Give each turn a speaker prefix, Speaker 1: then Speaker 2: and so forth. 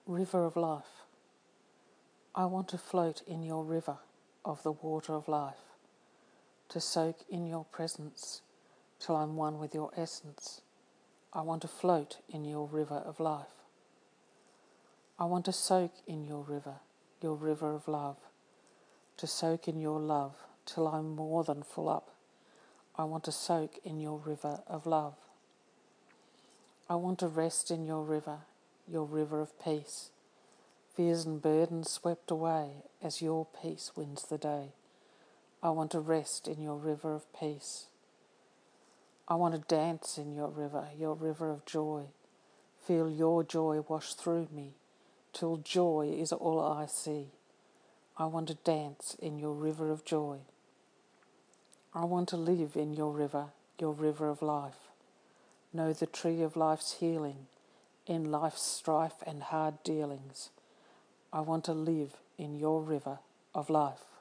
Speaker 1: River of life, I want to float in your river of the water of life, to soak in your presence till I'm one with your essence. I want to float in your river of life. I want to soak in your river of love, to soak in your love till I'm more than full up. I want to soak in your river of love. I want to rest in your river of peace, fears and burdens swept away as your peace wins the day. I want to rest in your river of peace. I want to dance in your river of joy, feel your joy wash through me, till joy is all I see. I want to dance in your river of joy. I want to live in your river of life, know the tree of life's healing, in life's strife and hard dealings. I want to live in your river of life.